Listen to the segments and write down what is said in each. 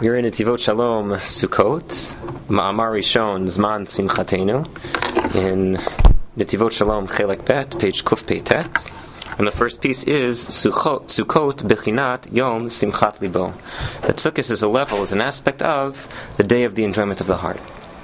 We're in Netivot Shalom Sukkot, Ma'amar Rishon Zman Simchatenu, in Netivot Shalom Chelek Bet, page Kuf Pei Tet. And the first piece is Sukkot Bechinat Yom Simchat Libo. That Sukkot is a level, is an aspect of the day of the enjoyment of the heart.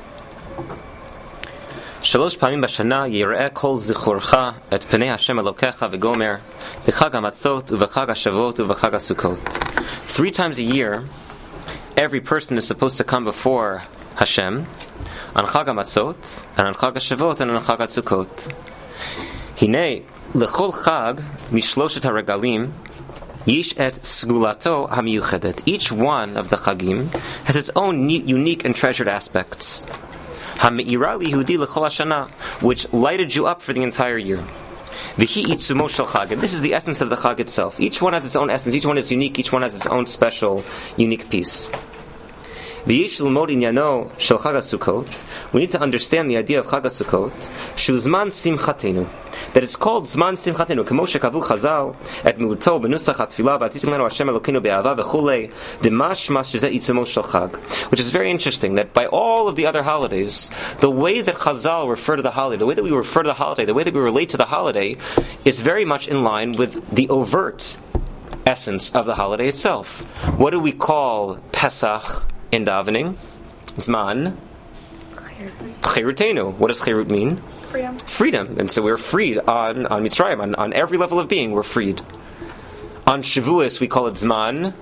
שלוש פעמים בשנה יראה כל זכורך את פני השם אלוקיך וגומר בחג המצות ובחג השבועות ובחג הסוכות. 3 times a year, every person is supposed to come before Hashem on Chag HaMatzot and on Chag HaShavot and on Chag HaSukkot. הנה לכל חג משלושת הרגלים יש את סגולתו המיוחדת. Each one of the chagim has its own unique and treasured aspects. Which lighted you up for the entire year. And this is the essence of the Chag itself. Each one has its own essence, each one is unique, each one has its own special, unique piece. We need to understand the idea of Chag HaSukkot, that it's called Zman Simchatenu, K'moshe kavu Chazal, et mi'uto b'nusach ha'tfilah, v'atitim lenu Hashem Elokeinu be'ahava v'chulei, d'mashmas shezeh itzimo shel Chag. Which is very interesting, that by all of the other holidays, the way that Chazal refer to the holiday, the way that we refer to the holiday, the way that we relate to the holiday, is very much in line with the overt essence of the holiday itself. What do we call Pesach in davening? Zman Chirutenu. What does Chirut mean? Freedom. And so we're freed on Mitzrayim, on every level of being, we're freed. On Shavuos, we call it Zman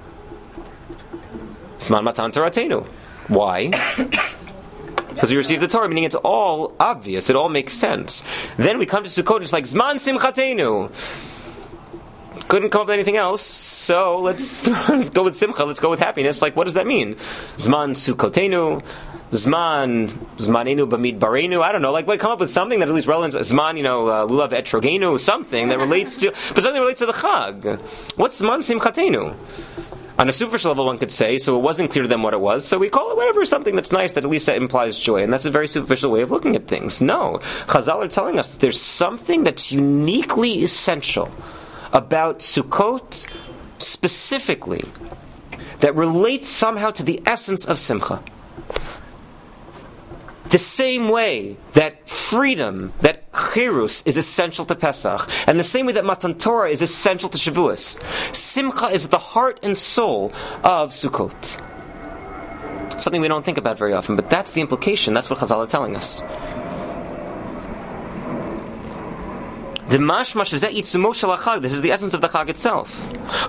Matan Toratenu. Why? Because we receive the Torah, meaning it's all obvious, it all makes sense. Then we come to Sukkot, and it's like Zman Simchatenu. Couldn't come up with anything else, so let's go with Simcha, let's go with happiness. Like, what does that mean? Zman Sukkotenu, Zmanenu Bamidbarenu, I don't know, like, come up with something that at least relevant. Zman, Lulav Etrogenu, something that relates to, but something relates to the Chag. What's Zman Simchatenu? On a superficial level, one could say, so it wasn't clear to them what it was, so we call it whatever, something that's nice, that at least that implies joy, and that's a very superficial way of looking at things. No, Chazal are telling us there's something that's uniquely essential about Sukkot specifically that relates somehow to the essence of Simcha. The same way that freedom, that Chirus is essential to Pesach, and the same way that Matan Torah is essential to Shavuos, Simcha is the heart and soul of Sukkot. Something we don't think about very often, but that's the implication, that's what Chazal are telling us. This is the essence of the Chag itself.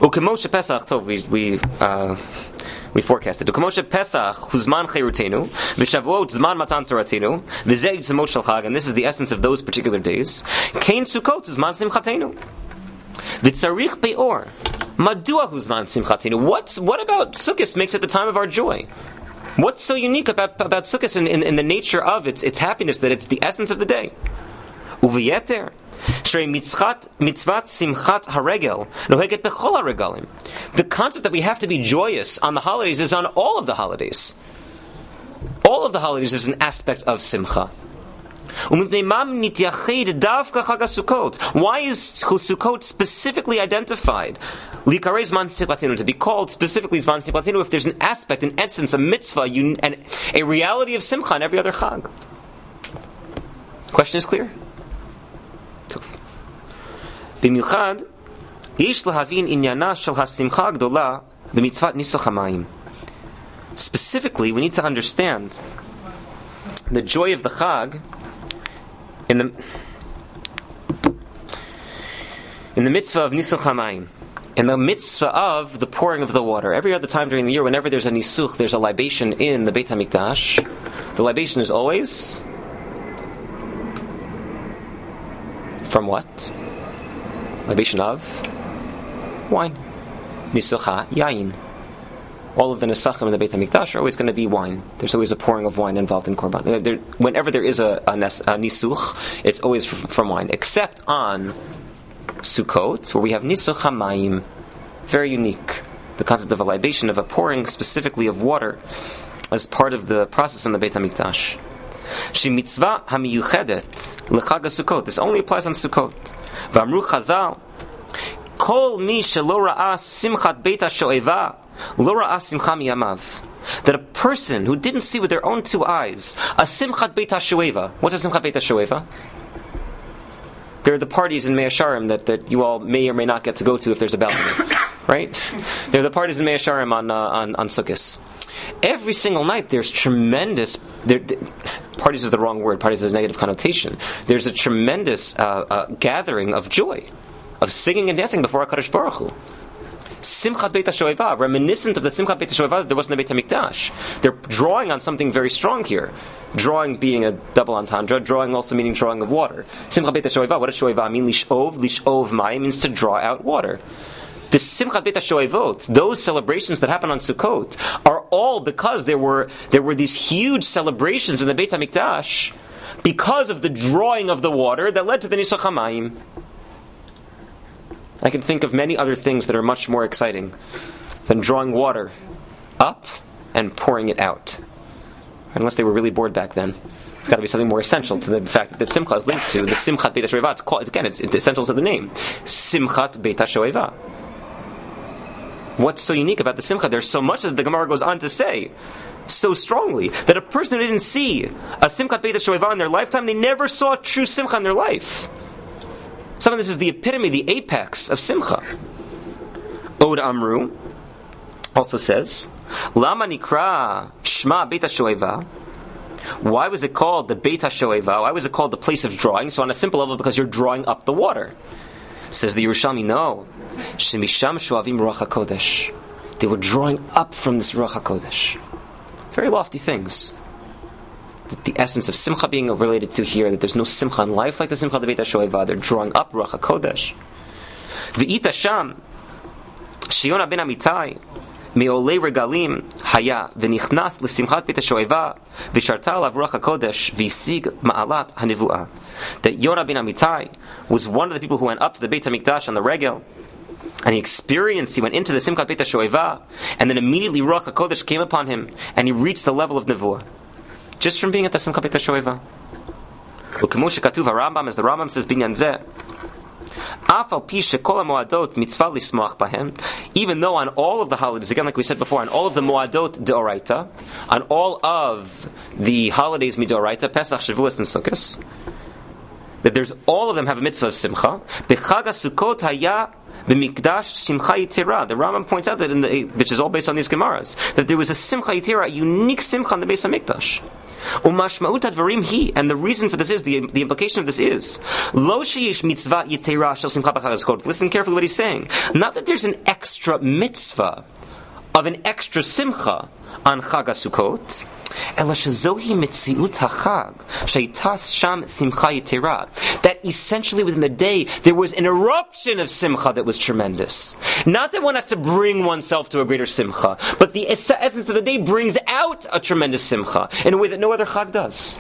We forecasted. Ukemoshe Pesach huzman chirutenu, v'shavuot zman matan toratenu, v'zeh yitzmo shel Chag, and this is the essence of those particular days. Kein Sukkot huzman simchatenu, v'tzarich be'or. Madua huzman simchatenu. What about Sukkot makes it the time of our joy? What's so unique about Sukkot in the nature of its happiness, that it's the essence of the day? Uviyeter. The concept that we have to be joyous on the holidays is on all of the holidays. All of the holidays is an aspect of Simcha. Why is Sukkot specifically identified? To be called specifically Zman Simchatenu if there's an aspect, an essence, a mitzvah, and a reality of Simcha in every other Chag. Question is clear? במיוחד, יש להבין עניינה של השמחה הגדולה במצוות ניסוך המים. Specifically, we need to understand the joy of the Chag in the mitzvah of Nisuch HaMayim, in the mitzvah of the pouring of the water. Every other time during the year, whenever there's a Nisuch, there's a libation in the Beit HaMikdash. The libation is always from what? Libation of wine. Nisucha yayin. All of the Nesachim in the Beit HaMikdash are always going to be wine. There's always a pouring of wine involved in Korban. Whenever there is a Nisuch, it's always from wine. Except on Sukkot, where we have Nisuch HaMayim. Very unique. The concept of a libation, of a pouring specifically of water, as part of the process in the Beit HaMikdash. She mitzvah hamiyuchedet lechag Sukkot. This only applies on Sukkot. V'amru Chazal, kol mi shelo ra'a simchat beit ha'shoeva lo ra'ah simcha miyamav. That a person who didn't see with their own two eyes a simchat beit hashoeva. What is simchat beit hashoeva? There are the parties in Mea Sharim that you all may or may not get to go to if there's a balcony, right? There are the parties in Mea Sharim on Sukkot. Every single night there's tremendous... parties is the wrong word. Parties has a negative connotation. There's a tremendous gathering of joy, of singing and dancing before HaKadosh Baruch Hu. Simchat Beit HaShoeva, reminiscent of the Simchat Beit HaShoeva that there was in the Beit HaMikdash. They're drawing on something very strong here. Drawing being a double entendre, drawing also meaning drawing of water. Simchat Beit HaShoeva, what does Shoeva mean? Lish'ov mayim means to draw out water. The Simchat Beit HaShoevot, those celebrations that happen on Sukkot, are all because there were these huge celebrations in the Beit HaMikdash because of the drawing of the water that led to the Nisach HaMayim. I can think of many other things that are much more exciting than drawing water up and pouring it out. Unless they were really bored back then. It's got to be something more essential to the fact that Simcha is linked to the Simchat Beit HaShoeva. It's essential to the name. Simchat Beit HaShoeva. What's so unique about the Simcha? There's so much that the Gemara goes on to say so strongly that a person who didn't see a Simchat Beit HaShoeva in their lifetime, they never saw a true Simcha in their life. Some of this is the epitome, the apex of Simcha. Od Amru also says, Lama Nikra Shma Beit HaShoeva. Why was it called the Beit HaShoeva? Why was it called the place of drawing? So on a simple level, because you're drawing up the water. Says the Yerushalmi, no. Shemisham Shuavim Ruach HaKodesh. They were drawing up from this Ruach HaKodesh. Very lofty things. The essence of Simcha being related to here, that there's no Simcha in life like the Simcha of the Beit HaShoeva. They're drawing up Ruach HaKodesh. V'ita Sham Shiona ben Amitai Me'olei Regalim Haya V'nichnas L'Simchat Beit HaShoeva V'sharta Alav Ruach HaKodesh V'yisig Ma'alat HaNevuah. That Yonah ben Amitai was one of the people who went up to the Beit HaMikdash on the Regel, and he went into the Simchat Beit HaShoeva, and then immediately Ruach HaKodesh came upon him, and he reached the level of Nevuah. Just from being at the Simchat Beit HaShoeva. Ukemo shekatuv HaRambam, as the Rambam says, binyan zeh, af al pi shekol hamoadot mitzvah lismoach bahem, even though on all of the holidays, again like we said before, on all of the moadot deoraita, on all of the holidays midoraita, Pesach, Shavuos, and Sukkot, that there's all of them have a mitzvah of simcha. B'chag HaSukkot haya b'mikdash simcha yitira. The Rambam points out that which is all based on these Gemaras, that there was a simcha yitira, a unique simcha in the Beis HaMikdash. Umashmaut advarim hi, and the reason for this is the implication of this is lo sheyesh mitzvah yitira shel simcha b'chag HaSukkot. Listen carefully what he's saying. Not that there's an extra mitzvah of an extra simcha on Chag HaSukkot, ela shezohi mitziut hachag sheitas sham simcha yitira. That essentially within the day there was an eruption of simcha that was tremendous. Not that one has to bring oneself to a greater simcha, but the essence of the day brings out a tremendous simcha in a way that no other Chag does.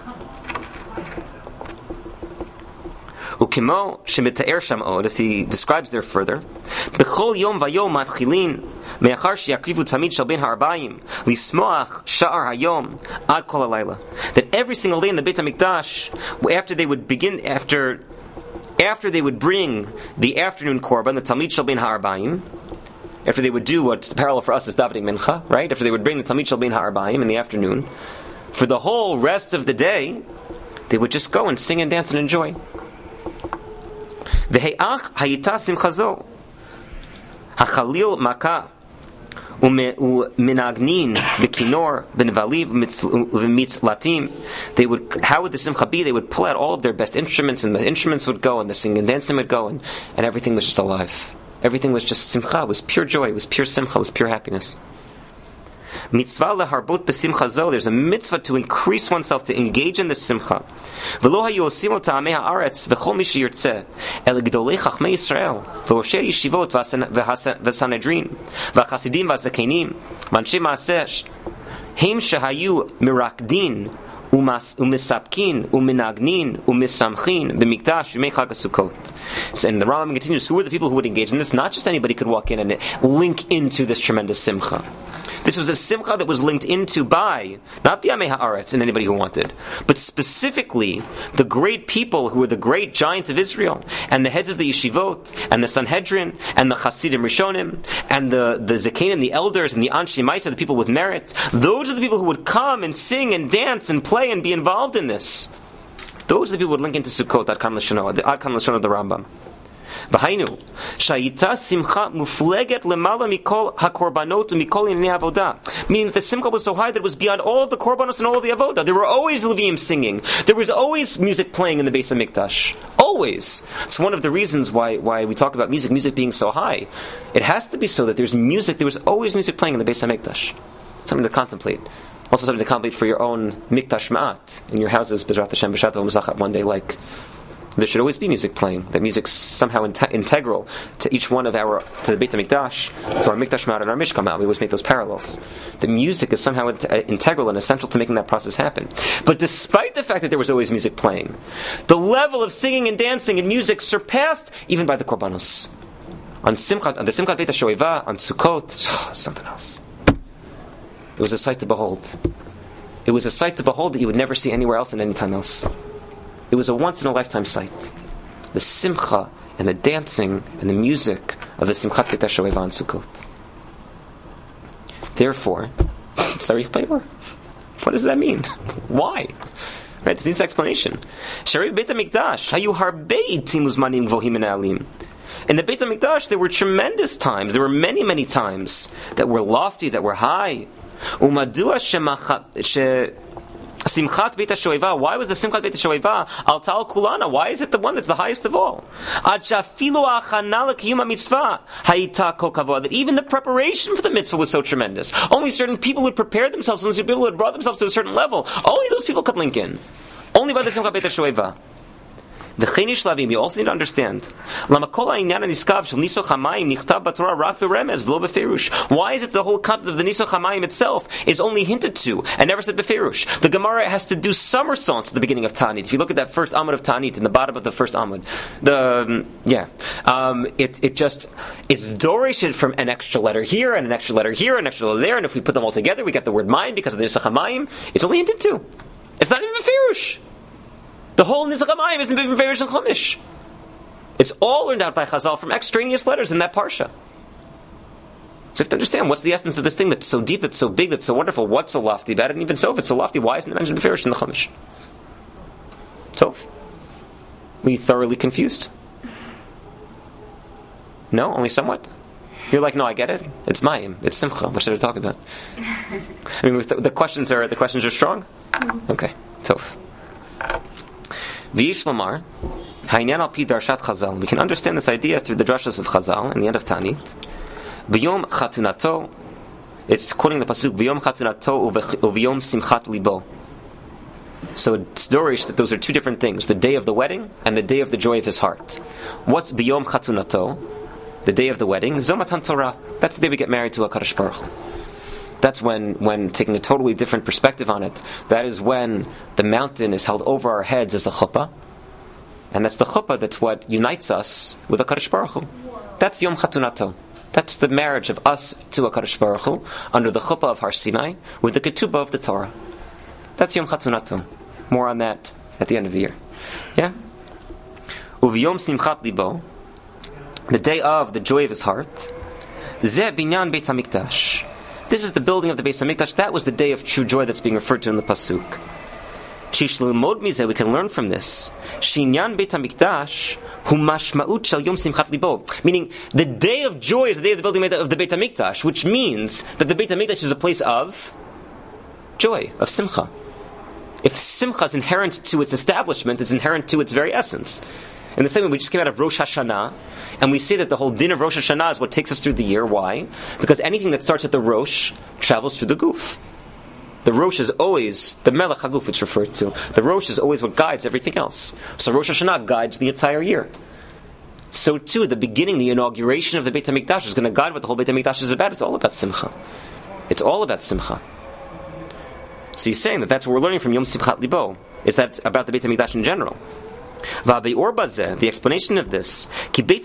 Ukimo shemita'er sham od, as he describes there further, b'chol yom vayom matchilin me'achar sheyakrivu tamid shel ben ha'arbayim lismoach sha'ar hayom ad kol halayla. That every single day in the Beit HaMikdash, after they would bring the afternoon korban, the tamid shel ben ha'arbayim, after they would do what's the parallel for us is davening mincha, right? After they would bring the tamid shel ben ha'arbayim in the afternoon, for the whole rest of the day, they would just go and sing and dance and enjoy. V'he'ach hayita simchazo hachalil maka u'minagnin b'kinor b'nevali v'mitzlatim. How would the simcha be? They would pull out all of their best instruments, and the instruments would go, and the singing and dancing would go, and everything was just alive. Everything was just simcha. It was pure joy. It was pure simcha. It was pure happiness. Mitzvah leharbot b'simcha zo. There's a mitzvah to increase oneself, to engage in the simcha. V'lo hayu osim ot ta'amei haaretz v'chol mi sheyirtzeh el gdolei chachmei Yisrael v'roshei yeshivot v'sanedrin v'chasidim v'zakenim v'anshei maaseh hem shehayu mirakdin umisapkin uminagnin umisamchin b'mikdash yemei Chag HaSukkot. And the Rambam continues, who were the people who would engage in this? Not just anybody could walk in and link into this tremendous simcha. This was a simcha that was linked into by, not B'yamei Haaretz and anybody who wanted, but specifically the great people who were the great giants of Israel, and the heads of the yeshivot, and the Sanhedrin, and the Chasidim Rishonim, and the Zekanim, the elders, and the Anshei Maisa, the people with merit. Those are the people who would come and sing and dance and play and be involved in this. Those are the people who would link into Sukkot, Ad Kan L'Shono, the Ad Kan L'Shono of the Rambam. B'hainu, shayita simcha mufleget lemala mikol hakorbanot umikol inyanei avodah. Meaning that the simcha was so high that it was beyond all of the korbanos and all of the avodah. There were always Leviim singing. There was always music playing in the Beis HaMikdash. Always. It's one of the reasons why we talk about music being so high. It has to be so that there's music. There was always music playing in the Beis HaMikdash. Something to contemplate. Also something to contemplate for your own mikdash ma'at in your houses. B'ezrat Hashem b'shat v'muzachat one day like. There should always be music playing. That music's somehow integral to each one of to the Beit HaMikdash, to our Mikdash Ma'at and our Mishkan Ma'at. We always make those parallels. The music is somehow integral and essential to making that process happen. But despite the fact that there was always music playing, the level of singing and dancing and music surpassed even by the Korbanos. On the Simchat Beit HaShoeva, on Sukkot, something else. It was a sight to behold. It was a sight to behold that you would never see anywhere else and any time else. It was a once-in-a-lifetime sight. The simcha and the dancing and the music of the Simchat Beit HaShoeva on Sukkot. Therefore, what does that mean? Why? Right, this needs explanation. Sharei Beit HaMikdash, hayu harbei itzim uzmanim gvohim menalim. In the Beit HaMikdash, there were tremendous times. There were many, many times that were lofty, that were high. Umadua Simchat Beit HaShoeva. Why was the Simchat Beit HaShoeva al tal kulana? Why is it the one that's the highest of all? Ad shafilu ha'achana l'kiyum ha'mitzvah hayita kol kavod. That even the preparation for the mitzvah was so tremendous. Only certain people would prepare themselves. Only certain people would brought themselves to a certain level. Only those people could link in. Only by the Simchat Beit HaShoeva. The Cheni Shlavim, you also need to understand. Why is it the whole concept of the Nisoch HaMayim itself is only hinted to and never said Beferush? The Gemara has to do somersaults at the beginning of Ta'anit. If you look at that first Amud of Ta'anit, in the bottom of the first Amud, it's dorished from an extra letter here and an extra letter here and an extra letter there, and if we put them all together, we get the word Mayim because of the Nisoch HaMayim. It's only hinted to. It's not even Beferush. The whole Nisoch HaMayim isn't from Beresh and Chumash. It's all learned out by Chazal from extraneous letters in that parsha. So you have to understand what's the essence of this thing that's so deep, that's so big, that's so wonderful. What's so lofty about it? And even so, if it's so lofty, why isn't it mentioned Beresh in the Chumash? So, were you thoroughly confused? No, only somewhat. You're like, no, I get it. It's Mayim. It's Simcha. What should I talk about? I mean, the questions are strong. Okay, Tov. V'yishlamar, ha'inyan al pi darshat Chazal. We can understand this idea through the drashas of Chazal in the end of Ta'anit. B'yom chatunato, it's quoting the pasuk, B'yom chatunato uv'yom simchat libo. So it's dorish that those are two different things, the day of the wedding and the day of the joy of his heart. What's B'yom chatunato? The day of the wedding, Zomatan Torah. That's the day we get married to HaKadosh Baruch Hu. That's when taking a totally different perspective on it, that is when the mountain is held over our heads as a chuppah. And that's the chuppah that's what unites us with HaKadosh Baruch Hu. That's Yom Chatunato. That's the marriage of us to HaKadosh Baruch Hu under the chuppah of Har Sinai with the ketubah of the Torah. That's Yom Chatunato. More on that at the end of the year. Yeah? Uv'yom Simchat Libo, the day of the joy of his heart, Zeh Binyan Beit HaMikdash. This is the building of the Beis HaMikdash. That was the day of true joy that's being referred to in the pasuk. Shishlemod mizeh, we can learn from this. Shinyan Beit HaMikdash hu mashma'ut shel Yom Simchat Libo. Meaning, the day of joy is the day of the building of the Beit HaMikdash, which means that the Beit HaMikdash is a place of joy, of simcha. If simcha is inherent to its establishment, it's inherent to its very essence. In the same way, we just came out of Rosh Hashanah, and we say that the whole din of Rosh Hashanah is what takes us through the year. Why? Because anything that starts at the Rosh travels through the Guf. The Rosh is always the Melech HaGuf, it's referred to. The Rosh is always what guides everything else. So Rosh Hashanah guides the entire year. So too, the beginning, the inauguration of the Beit HaMikdash is going to guide what the whole Beit HaMikdash is about. It's all about Simcha. It's all about Simcha. So he's saying that that's what we're learning from Yom Simchat Libo, is that it's about the Beit HaMikdash in general. The explanation of this, and the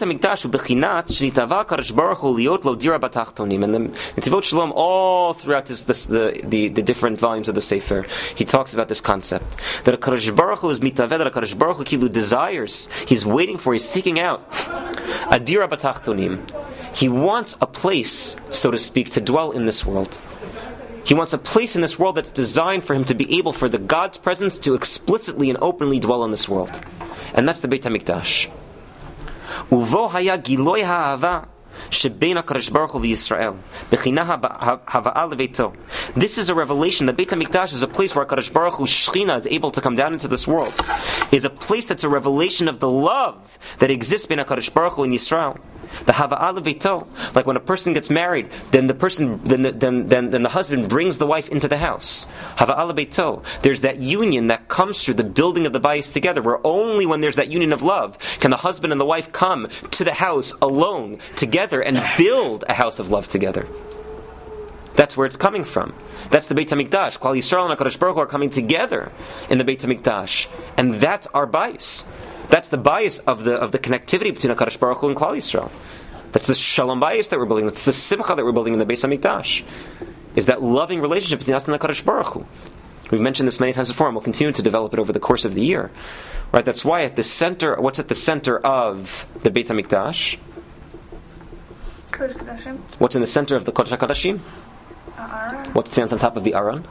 Netivot Shalom, all throughout the different volumes of the Sefer, he talks about this concept that a Kadosh Baruch Hu is mitaveh, that a Kadosh Baruch Hu kilu desires, he's waiting for, he's seeking out a dira batachtonim. He wants a place, so to speak, to dwell in this world. He wants a place in this world that's designed for him to be able, for the God's presence to explicitly and openly dwell in this world. And that's the Beit HaMikdash. Uvo haya giloy ha'ava shebein HaKadosh Baruch Hu v'Yisrael b'china hava'a leveito. This is a revelation. The Beit HaMikdash is a place where HaKadosh Baruch Hu Shechina is able to come down into this world. Is a place that's a revelation of the love that exists between HaKadosh Baruch Hu and Yisrael. The hava'a leveito, like when a person gets married, then the husband brings the wife into the house. Hava'a leveito. There's that union that comes through the building of the bayis together, where only when there's that union of love can the husband and the wife come to the house alone together and build a house of love together. That's where it's coming from. That's the Beit HaMikdash. Klal Yisrael and HaKadosh Baruch Hu are coming together in the Beit HaMikdash, and that's our bayis. That's the bias of the connectivity between HaKadosh Baruch Hu and Klal Yisrael. That's the shalom bias that we're building. That's the simcha that we're building in the Beis HaMikdash. Is that loving relationship between us and HaKadosh Baruch Hu. We've mentioned this many times before, and we'll continue to develop it over the course of the year. Right? That's why at the center, what's at the center of the Beit HaMikdash? Kodesh Kodashim. What's in the center of the Kodesh HaKodashim? Aron. What stands on top of the Aron?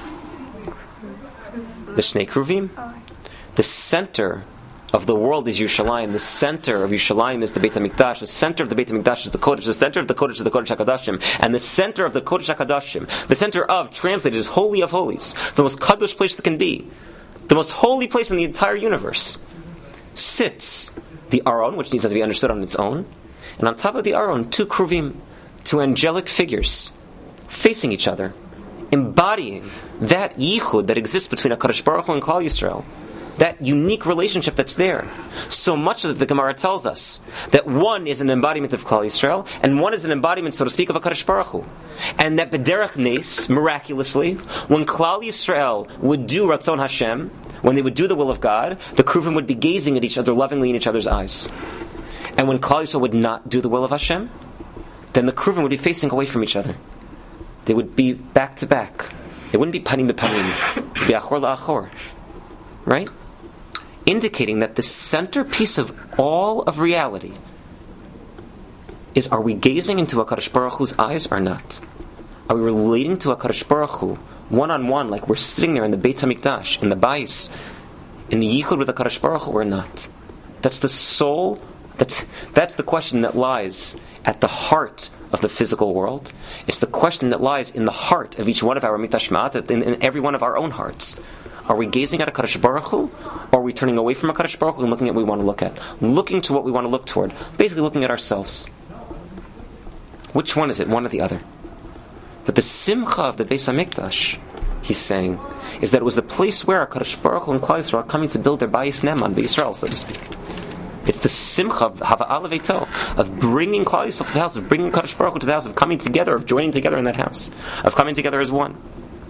The Shnei Kruvim. Oh. The center of the world is Yerushalayim. The center of Yerushalayim is the Beit HaMikdash. The center of the Beit HaMikdash is the Kodesh. The center of the Kodesh is the Kodesh HaKodashim. And the center of the Kodesh HaKodashim, the center of, translated, is Holy of Holies. The most kadosh place that can be. The most holy place in the entire universe. Sits the Aron, which needs to be understood on its own. And on top of the Aron, two Kruvim, two angelic figures, facing each other, embodying that yichud that exists between HaKadosh Baruch Hu and Klal Yisrael. That unique relationship that's there. So much that the Gemara tells us that one is an embodiment of Klal Yisrael, and one is an embodiment, so to speak, of HaKadosh Baruch Hu. And that B'derech Nes, miraculously, when Klal Yisrael would do Ratzon Hashem, when they would do the will of God, the Kruvim would be gazing at each other lovingly in each other's eyes. And when Klal Yisrael would not do the will of Hashem, then the Kruvim would be facing away from each other. They would be back to back. It wouldn't be panim b'panim. It would be achor la'achor. Right? Indicating that the centerpiece of all of reality is, are we gazing into HaKadosh Baruch Hu's eyes or not? Are we relating to HaKadosh Baruch Hu one-on-one, like we're sitting there in the Beit HaMikdash, in the Bayis, in the Yichud with HaKadosh Baruch Hu or not? That's the soul, that's the question that lies at the heart of the physical world. It's the question that lies in the heart of each one of our mitashma'at, in every one of our own hearts. Are we gazing at HaKadosh Baruch Hu, or are we turning away from HaKadosh Baruch Hu and looking at what we want to look at? Looking to what we want to look toward. Basically looking at ourselves. Which one is it? One or the other? But the simcha of the Beis HaMikdash, he's saying, is that it was the place where HaKadosh Baruch Hu and Klal Yisrael are coming to build their Bayis Neman, B'Yisrael, so to speak. It's the simcha of Hava'a Leveito, of bringing Klal Yisrael to the house, of bringing HaKadosh Baruch Hu to the house, of coming together, of joining together in that house, of coming together as one.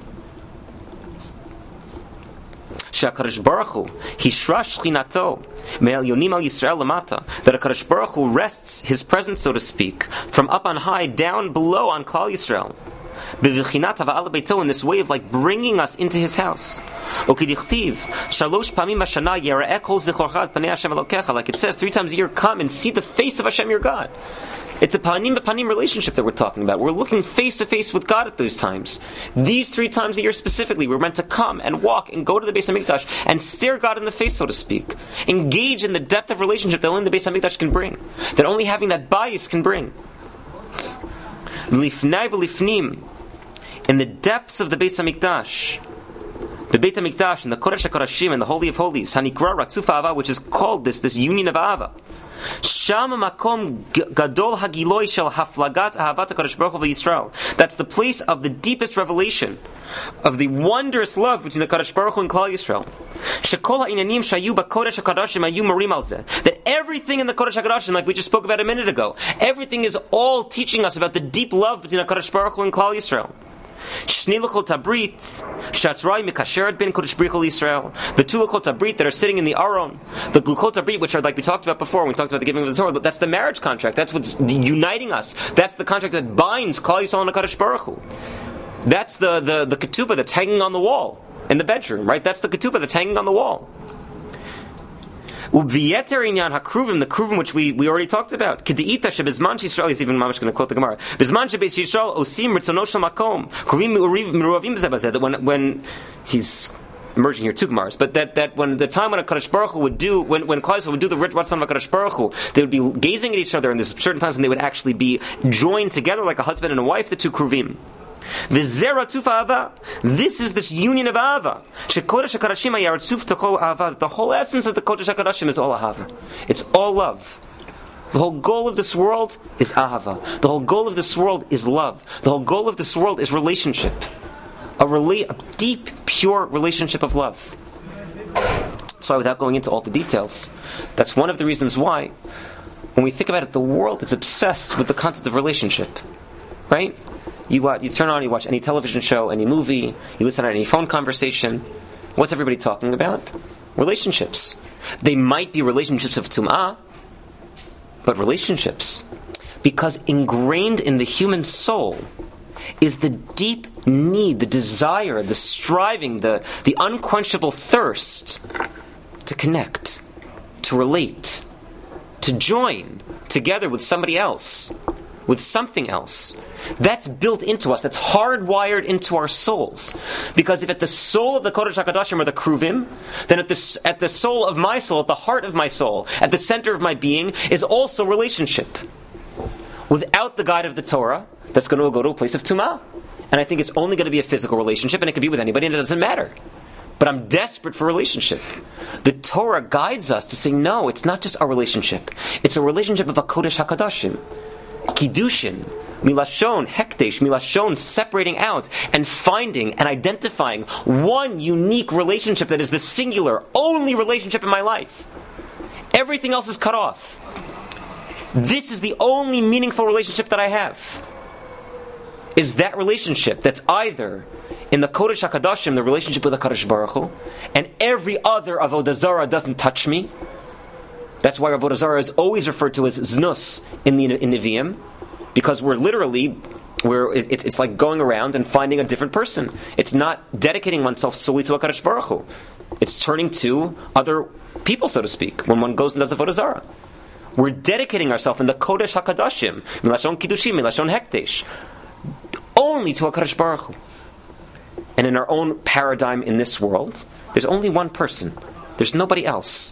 HaKadosh Baruch Hu Hishra Shechinato Me'elyonim al Yisrael Lamata, that HaKadosh Baruch Hu rests His presence, so to speak, from up on high down below on Klal Yisrael. B'vichinat Hava'a Lebeito, in this way of like bringing us into His house. Ukidichtiv Shalosh Pamim Bashana Yera'eh Kol Zichorcha Panei Hashem Elokecha, like it says 3 times a year, come and see the face of Hashem your God. It's a panim b'panim relationship that we're talking about. We're looking face to face with God at those times. These 3 times a year specifically, we're meant to come and walk and go to the Beis HaMikdash and stare God in the face, so to speak. Engage in the depth of relationship that only the Beis HaMikdash can bring. That only having that bias can bring. Lifnai v'lifnim, in the depths of the Beis HaMikdash, the Beit HaMikdash and the Kodesh HaKodashim and the Holy of Holies, Hanikra Ratzuf Ahava, which is called this union of Ahava. Sham makom gadol hagiloi shel haflagat ahavat HaKadosh Baruch Hu v'Yisrael. That's the place of the deepest revelation of the wondrous love between the HaKadosh Baruch Hu and Klal Yisrael. Shekol ha'inyanim shayu b'Kodesh HaKodashim hayu marim al zeh. That everything in the Kodesh HaKodashim, like we just spoke about a minute ago, everything is all teaching us about the deep love between HaKadosh Baruch Hu and Klal Yisrael. Shni Luchot Habrit, Shatzroi Mikasheret bin Kodesh Brit Chol Yisrael. The two Luchot Habrit that are sitting in the Aron, the Luchot Habrit, which are like we talked about before when we talked about the giving of the Torah, that's the marriage contract. That's what's uniting us. That's the contract that binds Klal Yisrael and HaKadosh Baruch Hu. That's the ketubah that's hanging on the wall in the bedroom, right? That's the ketubah that's hanging on the wall. U'v'yeter inyan hakruvim, the kruvim which we already talked about. K'de'ita shebizman Yisrael, he's even mamash going to quote the Gemara. Bizman shebeis Yisrael osim ritzono shel makom. Kruvim meruavim b'zeh b'zeh. That when he's merging here two Gemaras, but that when the time when a Kadosh Baruch Hu would do, when Klal Yisrael would do the Ratzon of Kadosh Baruch Hu, they would be gazing at each other, and there's certain times when they would actually be joined together like a husband and a wife, the two kruvim. This is this union of Ahava. The whole essence of the Kodesh HaKodashim is all Ahava. It's all love. The whole goal of this world is Ahava. The whole goal of this world is love. The whole goal of this world is relationship. A deep, pure relationship of love. So without going into all the details, that's one of the reasons why, when we think about it, the world is obsessed with the concept of relationship. Right? You turn on, you watch any television show, any movie, you listen to any phone conversation. What's everybody talking about? Relationships. They might be relationships of tum'ah, but relationships. Because ingrained in the human soul is the deep need, the desire, the striving, the unquenchable thirst to connect, to relate, to join together with somebody else, with something else. That's built into us. That's hardwired into our souls. Because if at the soul of the Kodesh HaKadoshim are the Kruvim, then at the soul of my soul, at the heart of my soul, at the center of my being, is also relationship. Without the guide of the Torah, that's going to go to a place of Tumah. And I think it's only going to be a physical relationship, and it can be with anybody, and it doesn't matter. But I'm desperate for relationship. The Torah guides us to say, no, it's not just a relationship. It's a relationship of a Kodesh HaKadoshim. Kiddushin, Milashon, Hekdesh, Milashon, separating out and finding and identifying one unique relationship that is the singular, only relationship in my life. Everything else is cut off. This is the only meaningful relationship that I have. Is that relationship that's either in the Kodesh HaKadoshim, the relationship with the Kadosh Baruch Hu, and every other Avodah Zarah doesn't touch me. That's why Avodah Zarah is always referred to as Znus in Nevi'im, because it's like going around and finding a different person. It's not dedicating oneself solely to a Kadosh Baruch Hu. It's turning to other people, so to speak, when one goes and does Avodah Zarah. We're dedicating ourselves in the Kodesh HaKadoshim, Milashon Kiddushim, Milashon Hekdesh, only to a Kadosh Baruch Hu. And in our own paradigm in this world, there's only one person. There's nobody else.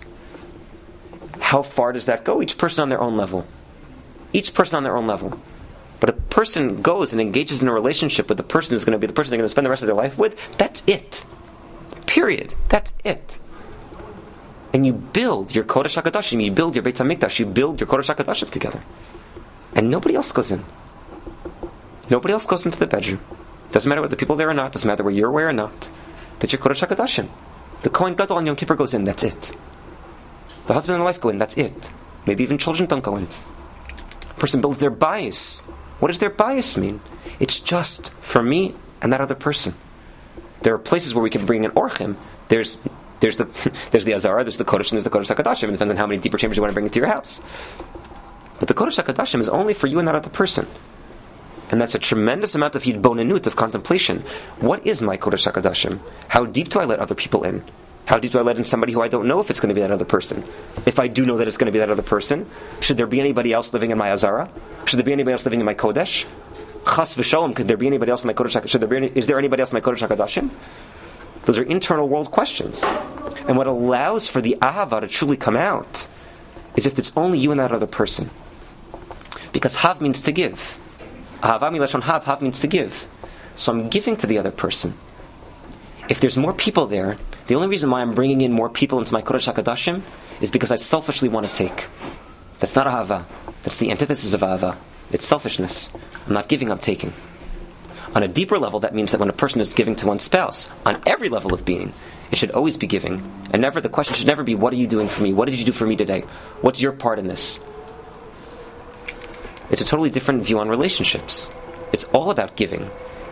How far does that go? Each person on their own level. Each person on their own level. But a person goes and engages in a relationship with the person who's going to be the person they're going to spend the rest of their life with, that's it. Period. That's it. And you build your Kodesh HaKadoshim, you build your Beit HaMikdash, you build your Kodesh HaKadoshim together. And nobody else goes in. Nobody else goes into the bedroom. Doesn't matter whether the people there or not, doesn't matter where you're aware or not. That's your Kodesh HaKadoshim. The Kohen Gadol on Yom Kippur goes in, that's it. The husband and the wife go in, that's it. Maybe even children don't go in. A person builds their bias. What does their bias mean? It's just for me and that other person. There are places where we can bring in orchim. There's the Azara, there's the Kodesh, and there's the Kodesh HaKadoshim. It depends on how many deeper chambers you want to bring into your house. But the Kodesh HaKadoshim is only for you and that other person. And that's a tremendous amount of yidbonenut, of contemplation. What is my Kodesh HaKadoshim? How deep do I let other people in? How deep do I let in somebody who I don't know if it's going to be that other person? If I do know that it's going to be that other person, should there be anybody else living in my Azara? Should there be anybody else living in my Kodesh? Chas v'shalom, could there be anybody else in my Kodesh? Is there anybody else in my Kodesh HaKadoshim? Those are internal world questions. And what allows for the ahava to truly come out is if it's only you and that other person. Because hav means to give. Ahava milashon hav means to give. So I'm giving to the other person. If there's more people there, the only reason why I'm bringing in more people into my Kodesh HaKadoshim is because I selfishly want to take. That's not ahava. That's the antithesis of ahava. It's selfishness. I'm not giving, I'm taking. On a deeper level, that means that when a person is giving to one's spouse, on every level of being, it should always be giving. And the question should never be, what are you doing for me? What did you do for me today? What's your part in this? It's a totally different view on relationships. It's all about giving.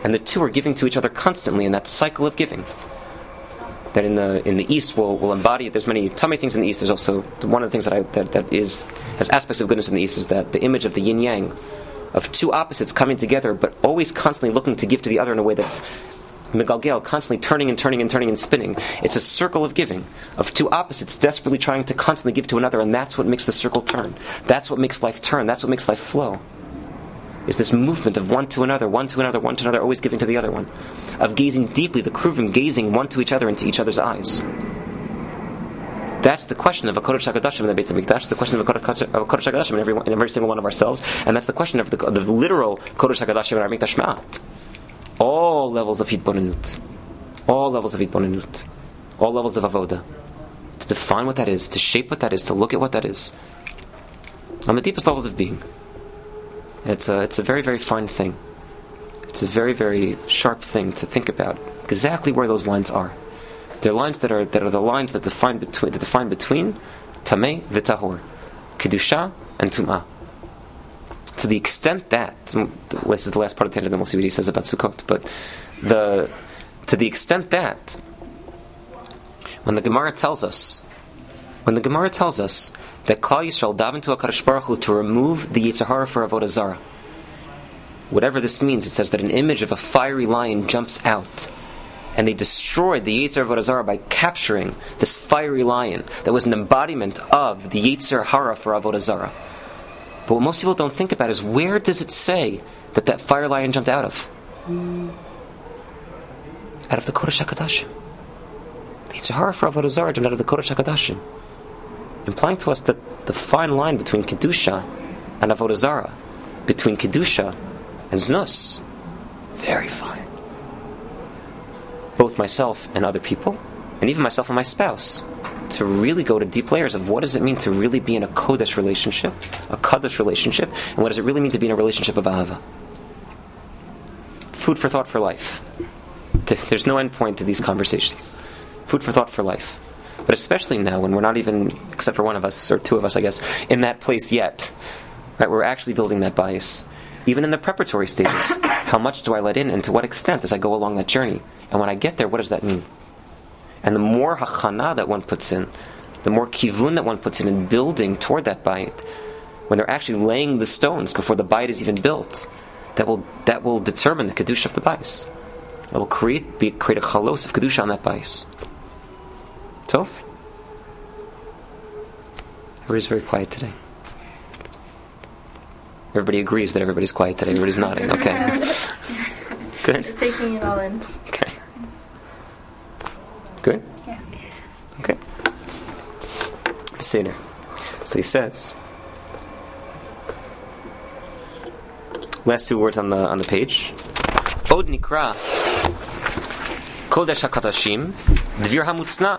And the two are giving to each other constantly in that cycle of giving. That in the East will embody it. There's many tummy things in the East. There's also one of the things that has aspects of goodness in the East is that the image of the yin yang, of two opposites coming together, but always constantly looking to give to the other in a way that's megalgel, constantly turning and turning and turning and spinning. It's a circle of giving, of two opposites desperately trying to constantly give to another, and that's what makes the circle turn. That's what makes life turn. That's what makes life flow. Is this movement of one to another, one to another, one to another, always giving to the other one. Of gazing deeply, the Kruvim gazing one to each other into each other's eyes. That's the question of a Kodesh HaKadoshim in the Beit HaMikdash. That's the question of a Kodesh HaKadoshim in every single one of ourselves. And that's the question of the literal Kodesh HaKadoshim in our Mikdash Ma'at. All levels of Hitbonenut. All levels of Hitbonenut. All levels of Avoda. To define what that is, to shape what that is, to look at what that is. On the deepest levels of being. And it's a very, very fine thing. It's a very, very sharp thing to think about exactly where those lines are. They're lines that are the lines that define between Tameh v'Tahor, Kedusha and Tum'ah. To the extent that, this is the last part of the tangent, then we'll see what he says about Sukkot, but to the extent that when the Gemara tells us that Klal Yisrael daven to HaKadosh Baruch Hu to remove the Yetzer Hara for Avodah Zarah, whatever this means, it says that an image of a fiery lion jumps out, and they destroyed the Yetzer Avodah Zarah by capturing this fiery lion that was an embodiment of the Yetzer Hara for Avodah Zarah. But what most people don't think about is, where does it say that fire lion jumped out of? Out of the Kodesh HaKadoshim. The Yetzer Hara for Avodah Zarah jumped out of the Kodesh HaKadoshim, implying to us that the fine line between Kedusha and Avodah Zarah, between Kedusha and Znus, very fine. Both myself and other people, and even myself and my spouse, to really go to deep layers of what does it mean to really be in a Kodesh relationship, and what does it really mean to be in a relationship of Ahava. Food for thought for life. There's no end point to these conversations. Food for thought for life. But especially now, when we're not even, except for one of us, or two of us, I guess, in that place yet, right? We're actually building that bias. Even in the preparatory stages, how much do I let in, and to what extent as I go along that journey? And when I get there, what does that mean? And the more hachana that one puts in, the more kivun that one puts in building toward that bayit, when they're actually laying the stones before the bayit is even built, that will determine the kedusha of the bayis. That will create a chalos of kedusha on that bayis. Tov? Everybody's very quiet today. Everybody agrees that everybody's quiet today. Everybody's nodding. Okay. Good. Just taking it all in. Okay. Good? Yeah. Okay. Seder. So he says, last two words on the page. Od nikra Kodesh HaKadashim Dvir HaMutzna.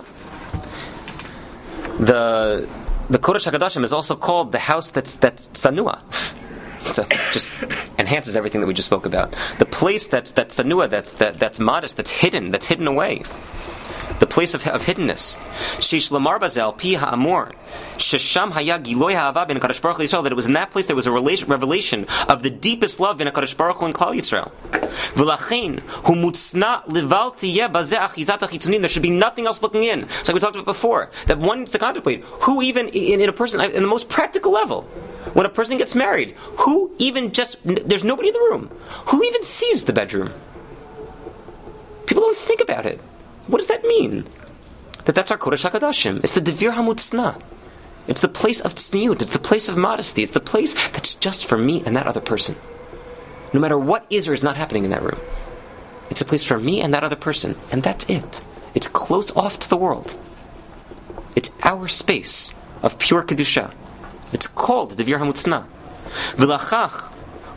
The Kodesh HaKadashim is also called the house that's Tsanua. So just enhances everything that we just spoke about. The place that's Tsanua, that's modest, that's hidden away. The place of hiddenness. Sheish lamar bazel pi ha'amor. Shesham haya giloy ha'ava ben HaKadosh Baruch Hu Yisrael. That it was in that place there was a revelation of the deepest love in HaKadosh Baruch Hu and Klal Yisrael. V'lachein hu mutzna leval tiyeh bazeh achizat hachitzunim. There should be nothing else looking in. It's like we talked about before. That one needs to contemplate who even in a person, in the most practical level, when a person gets married, who even there's nobody in the room. Who even sees the bedroom? People don't think about it. What does that mean? That's our Kodesh HaKadashim. It's the Devir HaMutzna. It's the place of tzniut. It's the place of modesty. It's the place that's just for me and that other person. No matter what is or is not happening in that room. It's a place for me and that other person. And that's it. It's closed off to the world. It's our space of pure Kedusha. It's called the Devir HaMutzna. V'lachach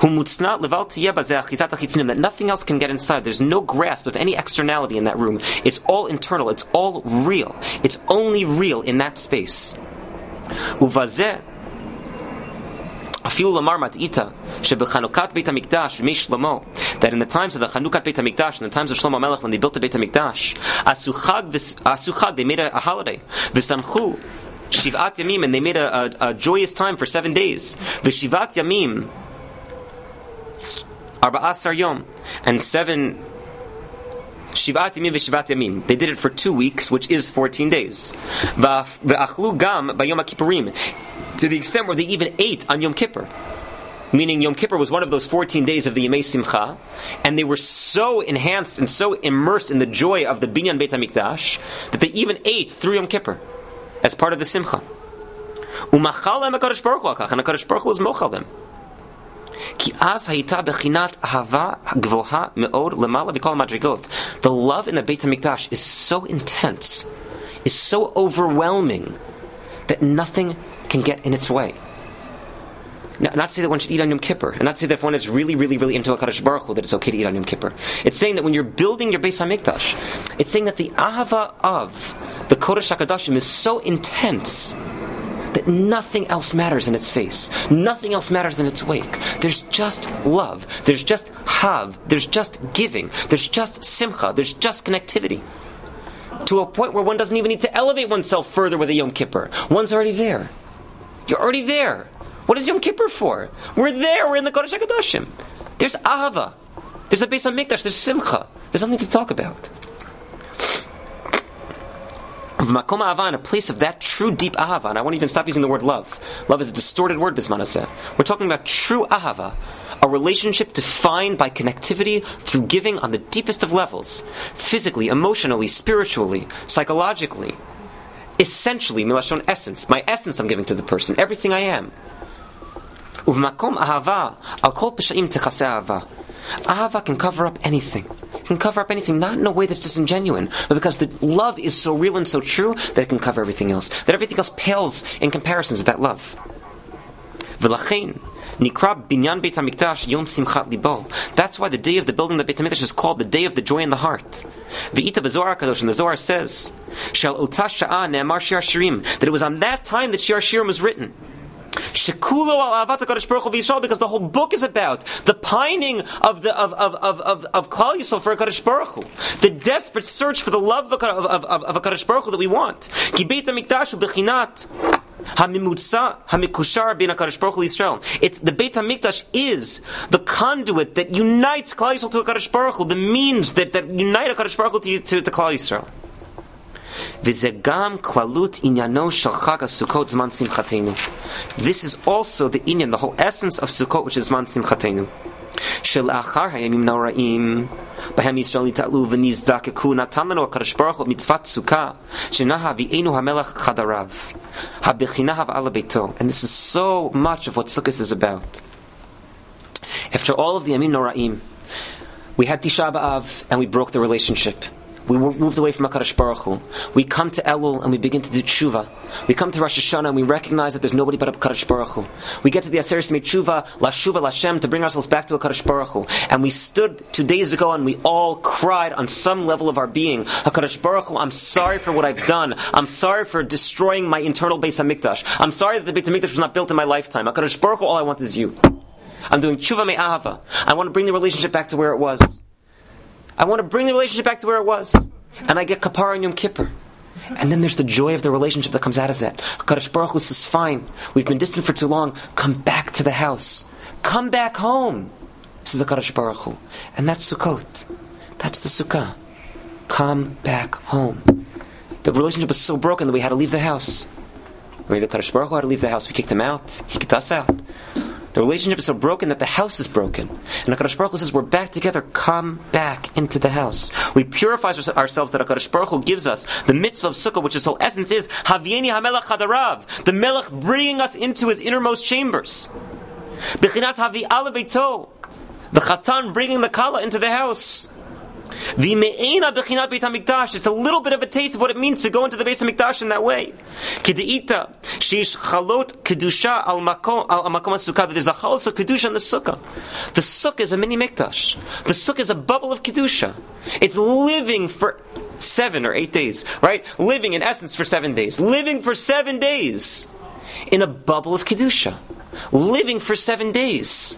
that nothing else can get inside. There's no grasp of any externality in that room. It's all internal. It's all real. It's only real in that space. That in the times of the Chanukat Beit HaMikdash, in the times of Shlomo Melech, when they built the Beit HaMikdash, Asuchag, they made a holiday. V'samchu Shivat Yamim, and they made a joyous time for 7 days. V'Shivat Yamim Arba'asar Yom, and 7 Shivat Yamim v'Shivat Yamim. They did it for 2 weeks, which is 14 days. V'achlu gam b'Yom HaKippurim, to the extent where they even ate on Yom Kippur. Meaning Yom Kippur was one of those 14 days of the Yemei Simcha, and they were so enhanced and so immersed in the joy of the Binyan Beit HaMikdash that they even ate through Yom Kippur as part of the Simcha. Umachal lem HaKadosh Baruch Hu al-kach, and HaKadosh Baruch Hu was mochal them. Ki az hayita bechinat ahava gvoha me'od lemala v'kol madrigot. The love in the Beit HaMikdash is so intense, is so overwhelming, that nothing can get in its way. Not to say that one should eat on Yom Kippur, and not to say that if one is really, really, really into HaKadosh Baruch Hu, that it's okay to eat on Yom Kippur. It's saying that when you're building your Beis HaMikdash, it's saying that the ahava of the Kodesh HaKadoshim is so intense that nothing else matters in its face. Nothing else matters in its wake. There's just love. There's just hav. There's just giving. There's just simcha. There's just connectivity. To a point where one doesn't even need to elevate oneself further with a Yom Kippur. One's already there. You're already there. What is Yom Kippur for? We're there. We're in the Kodesh HaKadoshim. There's ahava. There's a Beis HaMikdash. There's simcha. There's something to talk about. V'makom ahava, in a place of that true deep ahava, and I won't even stop using the word love. Love is a distorted word, Bisman Aseh. We're talking about true ahava, a relationship defined by connectivity through giving on the deepest of levels, physically, emotionally, spiritually, psychologically, essentially, milashon essence. My essence I'm giving to the person, everything I am. Uv'makom ahava, al kol peshaim techaseh ahava. Ahava can cover up anything. It can cover up anything, not in a way that's disingenuine, but because the love is so real and so true that it can cover everything else. That everything else pales in comparison to that love. V'lachein nikra binyan Beit HaMikdash yom simchat libo. That's why the day of the building of the Beit HaMikdash is called the day of the joy in the heart. V'ita b'Zohar HaKadosh, and the Zohar says, Shal ota sha'ah ne'amar Shir HaShirim, that it was on that time that Shir HaShirim was written. Shekulo al avat HaKadosh Baruch Hu v'Yisrael, because the whole book is about the pining of Klal Yisrael for HaKadosh Baruch Hu, the desperate search for the love of HaKadosh Baruch Hu that we want. Ki Beit HaMikdash hu bechinat hamimutza hamikushar bin HaKadosh Baruch Hu Yisrael. The Beit HaMikdash is the conduit that unites Klal Yisrael to HaKadosh Baruch Hu, the means that unite HaKadosh Baruch Hu to Klal Yisrael. V'zegam klalut inyano shel Chag HaSukkot zman simchatenu. This is also the inyan, the whole essence of Sukkot, which is zman simchatenu. Shel achar hayamim noraim b'hem Yisrael yita'lu v'nizdakeku natan lanu HaKadosh Baruch Hu mitzvat sukkah shenaha v'einu hamelach chadarav habechina hav'ala beito. And this is so much of what Sukkot is about. After all of the yamim noraim, we had Tisha B'Av and we broke the relationship. We moved away from HaKadosh Baruch Hu. We come to Elul and we begin to do tshuva. We come to Rosh Hashanah and we recognize that there's nobody but HaKadosh Baruch Hu. We get to the Aseret Yemei Tshuva, Lashuva Lashem, to bring ourselves back to HaKadosh Baruch Hu. And we stood 2 days ago and we all cried on some level of our being, HaKadosh Baruch Hu, I'm sorry for what I've done. I'm sorry for destroying my internal Beis HaMikdash. I'm sorry that the Beit HaMikdash was not built in my lifetime. HaKadosh Baruch Hu, all I want is you. I'm doing tshuva me'ahava. I want to bring the relationship back to where it was. I want to bring the relationship back to where it was. And I get kapara on Yom Kippur. And then there's the joy of the relationship that comes out of that. HaKadosh Baruch Hu says, fine, we've been distant for too long. Come back to the house. Come back home. This is HaKadosh Baruch Hu. And that's Sukkot. That's the Sukkah. Come back home. The relationship was so broken that we had to leave the house. Maybe HaKadosh Baruch Hu had to leave the house. We kicked him out. He kicked us out. The relationship is so broken that the house is broken. And HaKadosh Baruch Hu says, we're back together, come back into the house. We purify ourselves that HaKadosh Baruch Hu gives us. The mitzvah of Sukkah, which its whole essence is, Havieni HaMelech Chadarav, the Melech bringing us into his innermost chambers. Bechinat Havi Ala Beito, the Chatan bringing the Kala into the house. V'me'ena bechinat Beit HaMikdash. It's a little bit of a taste of what it means to go into the Beis HaMikdash in that way. Kedeita sheish chalot kedusha al makom sukkah. There's a chalos of kedusha in the sukkah. The sukkah is a mini mikdash. The sukkah is a bubble of kedusha. It's living for 7 or 8 days, right? Living in essence for 7 days. Living for 7 days in a bubble of kedusha. Living for 7 days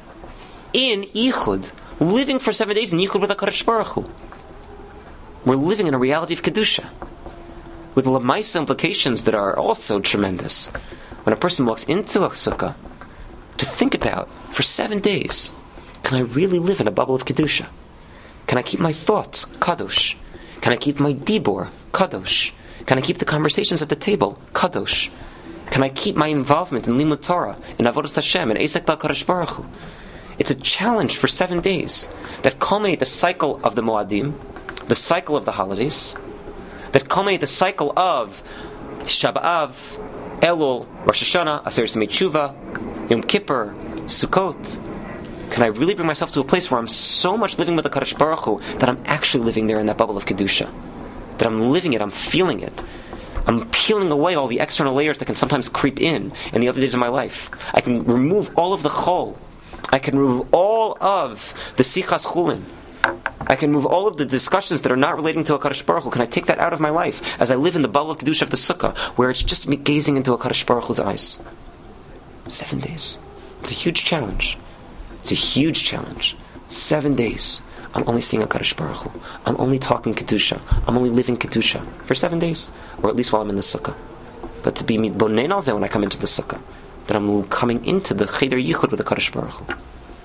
in yichud. Living for 7 days in yichud with HaKadosh Baruch Hu. We're living in a reality of kedusha, with lamaisa implications that are also tremendous. When a person walks into a sukkah, to think about for 7 days, Can I really live in a bubble of Kedusha? Can I keep my thoughts kadosh? Can I keep my dibor kadosh? Can I keep the conversations at the table kadosh? Can I keep my involvement in Limud Torah, in Avodas Hashem, in Eisek B'Hakadosh Baruch Hu? It's a challenge for 7 days that culminate the cycle of the Moadim, the cycle of the holidays, that culminate the cycle of Tisha B'Av, Elul, Rosh Hashanah, Aseret Yemei Tshuva, Yom Kippur, Sukkot. Can I really bring myself to a place where I'm so much living with the Kadosh Baruch Hu that I'm actually living there in that bubble of Kedusha? That I'm living it, I'm feeling it. I'm peeling away all the external layers that can sometimes creep in the other days of my life. I can remove all of the chol. I can remove all of the sichas chulin. I can remove all of the discussions that are not relating to HaKadosh Baruch Hu. Can I take that out of my life as I live in the bubble of Kedusha of the Sukkah, where it's just me gazing into HaKadosh Baruch Hu's eyes? 7 days. It's a huge challenge. It's a huge challenge. 7 days. I'm only seeing HaKadosh Baruch Hu. I'm only talking Kedusha. I'm only living Kedusha for 7 days, or at least while I'm in the Sukkah. But to be mitbonen al zeh when I come into the Sukkah, that I'm coming into the Cheder Yichud with HaKadosh Baruch Hu.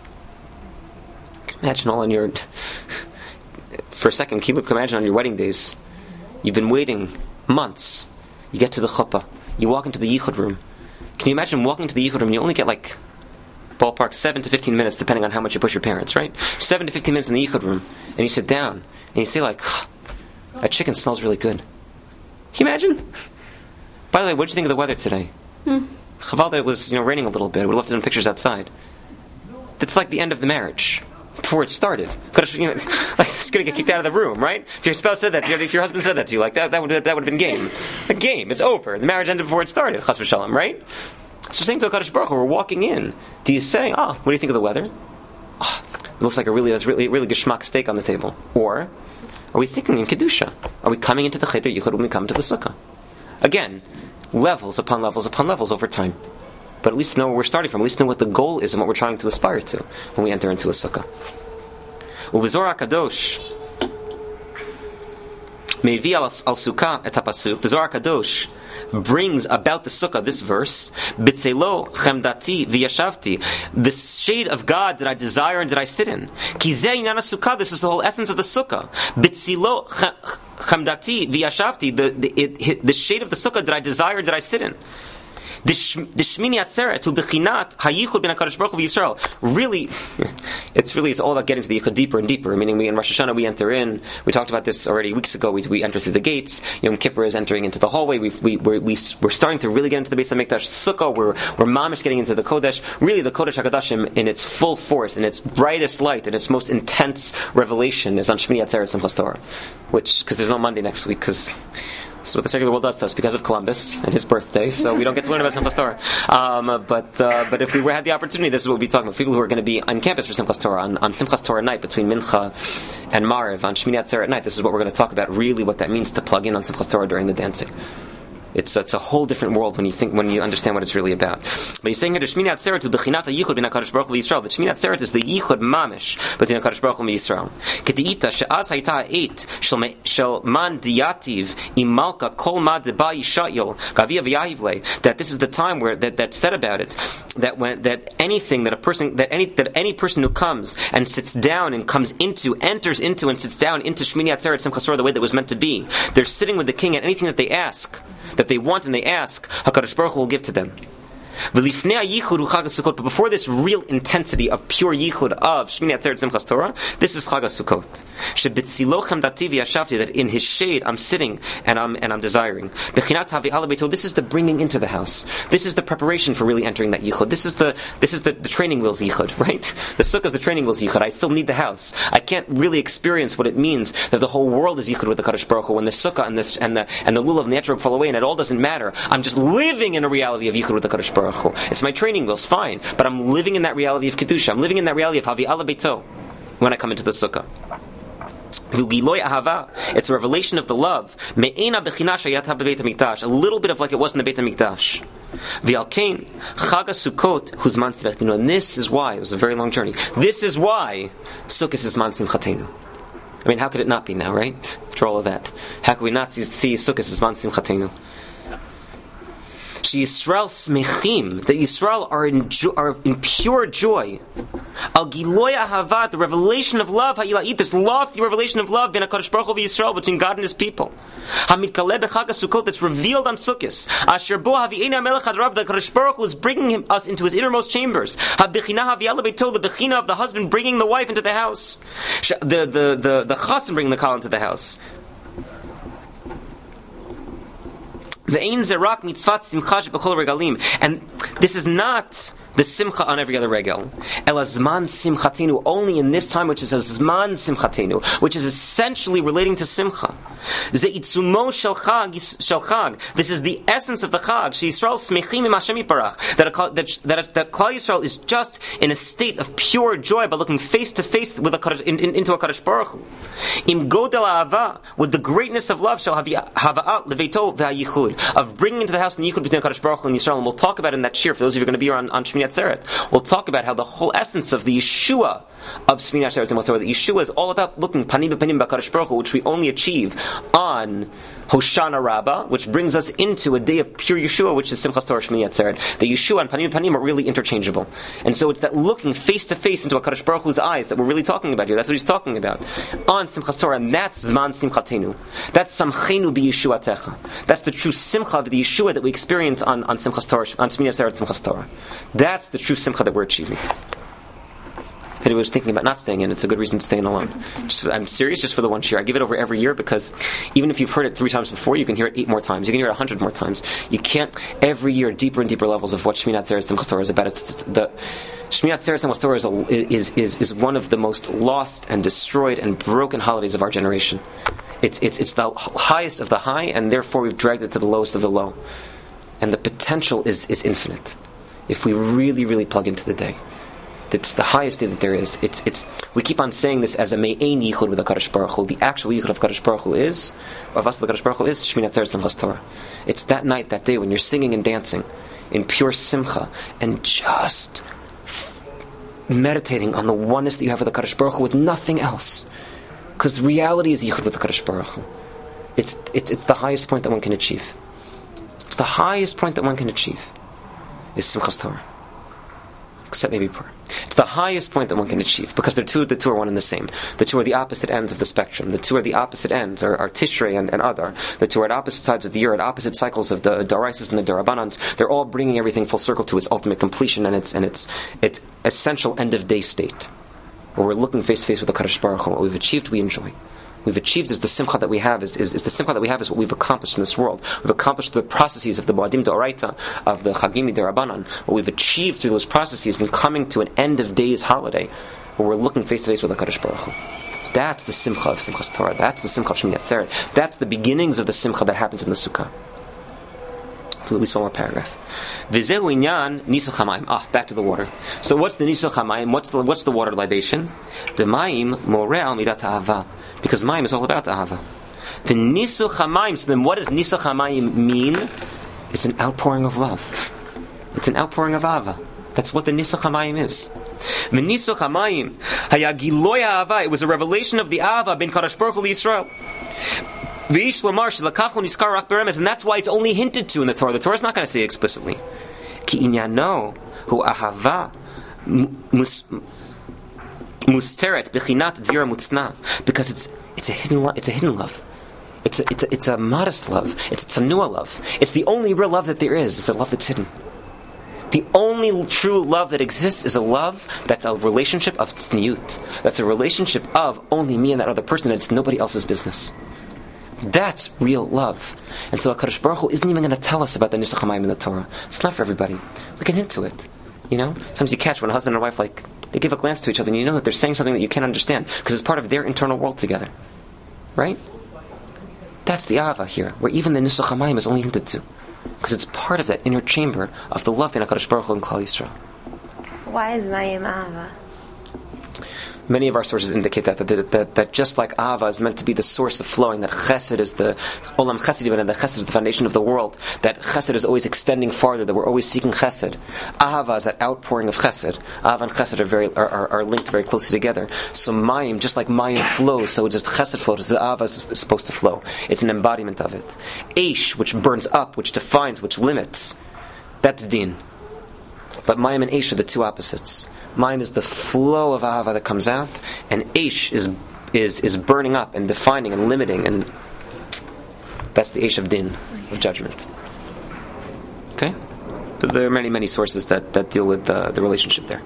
Imagine all on your... For a second, can you imagine on your wedding days, you've been waiting months, you get to the chuppah, you walk into the Yichud room. Can you imagine walking into the Yichud room, you only get like ballpark 7 to 15 minutes, depending on how much you push your parents, right? 7 to 15 minutes in the Yichud room, and you sit down, and you say like, that chicken smells really good. Can you imagine? By the way, what did you think of the weather today? Chaval that it was raining a little bit. We left it in pictures outside. That's like the end of the marriage. Before it started. Like it's going to get kicked out of the room, right? If your spouse said that to you, if your husband said that to you, like that would have been game. A game. It's over. The marriage ended before it started. Chas v'shalom, right? So saying to HaKadosh Baruch Hu, we're walking in. Do you say, what do you think of the weather? It looks like really geschmack steak on the table. Or, are we thinking in Kedusha? Are we coming into the Cheder Yichud when we come to the Sukkah? Again, levels upon levels upon levels over time. But at least know where we're starting from. At least know what the goal is and what we're trying to aspire to when we enter into a Sukkah. Uvizor HaKadosh Mevi al Sukkah et HaPasuk. The Zohar HaKadosh brings about the Sukkah this verse, Bitzelo chemdati v'yashavti, the shade of God that I desire and that I sit in. Ki zeh inyan Sukkah, this is the whole essence of the Sukkah. Bitzelo chemdati v'yashavti, the shade of the Sukkah that I desire and that I sit in. The Shmini Atzeret to Bechinat Hayichud Ben HaKadosh Baruch Hu Yisrael. Really, it's all about getting to the Yichud deeper and deeper. Meaning, we in Rosh Hashanah we enter in. We talked about this already weeks ago. We enter through the gates. Yom Kippur is entering into the hallway. We're starting to really get into the Beis Hamikdash. Sukkah, we're mamish getting into the Kodesh. Really, the Kodesh HaKadashim in its full force, in its brightest light, in its most intense revelation is on Shmini Atzeret Simchas Torah. Which, because there's no Monday next week, because that's what the secular world does to us because of Columbus and his birthday, so we don't get to learn about Simchas Torah. But if we had the opportunity, this is what we'd be talking about. People who are going to be on campus for Simchas Torah, on Simchas Torah night, between Mincha and Mariv, on Shmini Atzeret at night, this is what we're going to talk about, really what that means to plug in on Simchas Torah during the dancing. It's a whole different world when you understand what it's really about. But he's saying here, the Shmini Atzeret to Bechinat HaYichud Ben HaKadosh Baruch Hu Yisrael. The Shmini Atzeret is the Yichud Mamish between HaKadosh Baruch Hu and Yisrael. K'ti'ita she'az hayta ha'eit shel man diyativ imalka kol ma deba yishayil gavia v'yahivle. That this is the time where that said about it that any person who comes and sits down and enters into and sits down into Shmini Atzeret Simchas Torah the way that was meant to be. They're sitting with the king, and anything that they ask, that they want and they ask, HaKadosh Baruch Hu will give to them. But before this real intensity of pure yichud of Shmini Atzeret Simchas Torah, this is Chag HaSukkot. That in his shade I'm sitting and I'm desiring. This is the bringing into the house. This is the preparation for really entering that yichud. This is the training wheels yichud, right? The sukkah is the training wheels yichud. I still need the house. I can't really experience what it means that the whole world is yichud with the Kadosh Baruch Hu when the sukkah and the lulav and the etrog fall away and it all doesn't matter. I'm just living in a reality of yichud with the Kadosh Baruch Hu. It's my training wheels, fine, but I'm living in that reality of Kedusha. I'm living in that reality of Havi Ala Beito when I come into the Sukkah. It's a revelation of the love. A little bit of like it was in the Beit HaMikdash. And this is why, it was a very long journey, this is why Sukkot is Man Simchatenu. I mean, how could it not be now, right? After all of that. How could we not see Sukkot as Man Simchatenu? Yisrael smechim, that Yisrael are in pure joy. Al giloy ahava, the revelation of love, ha'ila'it, this lofty revelation of love, ben HaKadosh Baruch Hu v'Yisrael, between God and His people. Ha'mitkaleh b'chag HaSukkot, that's revealed on Sukkot. Asher bo havi'ena melech hadrav, the HaKadosh Baruch Hu is bringing us into His innermost chambers. Ha'bechina havi'ala beito, the bechina of the husband bringing the wife into the house. The chassan bringing the kal into the house. The ein zerak mitzvat simcha shebechol regalim, and this is not the simcha on every other regel. Ela zman simchatenu, only in this time, which is a zman simchatenu, which is essentially relating to simcha. Ze itzumo shel chag. This is the essence of the chag. She Yisrael smechim im Hashem yiparach. That Klal Yisrael is just in a state of pure joy by looking face to face with into a Kadosh Baruch Hu. Im godel ahava, with the greatness of love, shall hava'at leveito ve'ayichud, of bringing into the house the yichud between Kadosh Baruch Hu and Yisrael. And we'll talk about it in that shir. For those of you who are going to be here on Shmini Atzeret, we'll talk about how the whole essence of the Yeshua of Shmini Atzeret and Torah, that Yeshua is all about looking panim b'panim b'Kadosh Baruch Hu, which we only achieve on Hoshana Rabbah, which brings us into a day of pure Yeshua, which is Simchas Torah Shmini Atzeret. The Yeshua and panim b'panim are really interchangeable, and so it's that looking face to face into a Kadosh Baruch Hu's eyes that we're really talking about here. That's what he's talking about on Simchas Torah, and that's Zman Simchatenu. That's Samchenu b'Yeshuatecha. That's the true Simcha of the Yeshua that we experience on Simchas Torah, on Shmini Atzeret Simchas Torah. That's the true Simcha that we're achieving. If anyone was thinking about not staying in, it's a good reason to stay in alone. I'm serious, just for the one shir. I give it over every year because even if you've heard it 3 times before, you can hear it 8 more times. You can hear it 100 more times. You can't, every year, deeper and deeper levels of what Shmini Atzeret Simchas Torah is about. The Shmini Atzeret Simchas Torah is one of the most lost and destroyed and broken holidays of our generation. It's the highest of the high, and therefore we've dragged it to the lowest of the low. And the potential is infinite if we really, really plug into the day. It's the highest day that there is. We keep on saying this as a me'ein yichud with the Kadosh Baruch Hu. The actual yichud of Kadosh Baruch Hu is, of us, the Kadosh Baruch Hu is Shmini Atzeret Simchas Torah. It's that night, that day, when you're singing and dancing in pure simcha and just meditating on the oneness that you have with the Kadosh Baruch Hu with nothing else. Because reality is yichud with the Kadosh Baruch Hu. It's the highest point that one can achieve. It's the highest point that one can achieve is Simchas Torah. Except maybe prayer. It's the highest point that one can achieve because the two are one and the same. The two are the opposite ends of the spectrum. The two are the opposite ends, are Tishrei and Adar. The two are at opposite sides of the year, at opposite cycles of the Daraisis and the Darabanans. They're all bringing everything full circle to its ultimate completion and its essential end of day state, where we're looking face to face with the Kadosh Baruch Hu. What we've achieved, we enjoy. We've achieved is the simcha that we have is the simcha that we have is what we've accomplished in this world. We've accomplished the processes of the Moadim D'Oraita, of the Chagim D'Rabanan. What we've achieved through those processes and coming to an end of days holiday, where we're looking face to face with the Kadosh Baruch Hu. That's the simcha of Simchas Torah. That's the simcha of Shmini Atzeret. That's the beginnings of the simcha that happens in the Sukkah. To at least one more paragraph. V'zehu inyan nisuch hamayim. Back to the water. So what's the nisuch hamayim? What's the water libation? The mayim moreh al midat ahava, because mayim is all about ahava. The nisuch hamayim. So then, what does nisuch hamayim mean? It's an outpouring of love. It's an outpouring of ahava. That's what the nisuch hamayim is. The nisuch hamayim haya giloy ahava. It was a revelation of the ahava ben Kadosh Baruch Hu Yisrael. And that's why it's only hinted to in the Torah. The Torah is not going to say it explicitly. Because it's a hidden love. It's a modest love. It's a tzanua love. It's the only real love that there is. It's a love that's hidden. The only true love that exists is a love that's a relationship of tzniut. That's a relationship of only me and that other person, and it's nobody else's business. That's real love. And so HaKadosh Baruch Hu isn't even going to tell us about the Nisuch HaMayim in the Torah. It's not for everybody. We can hint to it. Sometimes you catch when a husband and a wife, they give a glance to each other and you know that they're saying something that you can't understand because it's part of their internal world together. Right? That's the Ahava here, where even the Nisuch HaMayim is only hinted to. Because it's part of that inner chamber of the love in HaKadosh Baruch Hu and Klal Yisrael. Why is Mayim Ahava? Many of our sources indicate that just like Ahava is meant to be the source of flowing, that Chesed is the Olam Chesedim, and that Chesed is the foundation of the world, that Chesed is always extending farther, that we're always seeking Chesed. Ahava is that outpouring of Chesed. Ahava and Chesed are linked very closely together. So Mayim, just like Mayim flows, so just Chesed flows, the Ahava is supposed to flow. It's an embodiment of it. Eish, which burns up, which defines, which limits. That's din. But mayim and eish are the two opposites. Mayim is the flow of ahava that comes out, and eish is burning up and defining and limiting, and that's the eish of din, of judgment. Okay? But there are many, many sources that deal with the relationship there.